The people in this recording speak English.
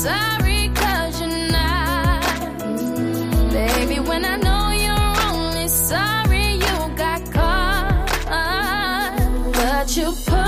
sorry 'cause you're not. Baby, when I know you're only sorry you got caught. But you put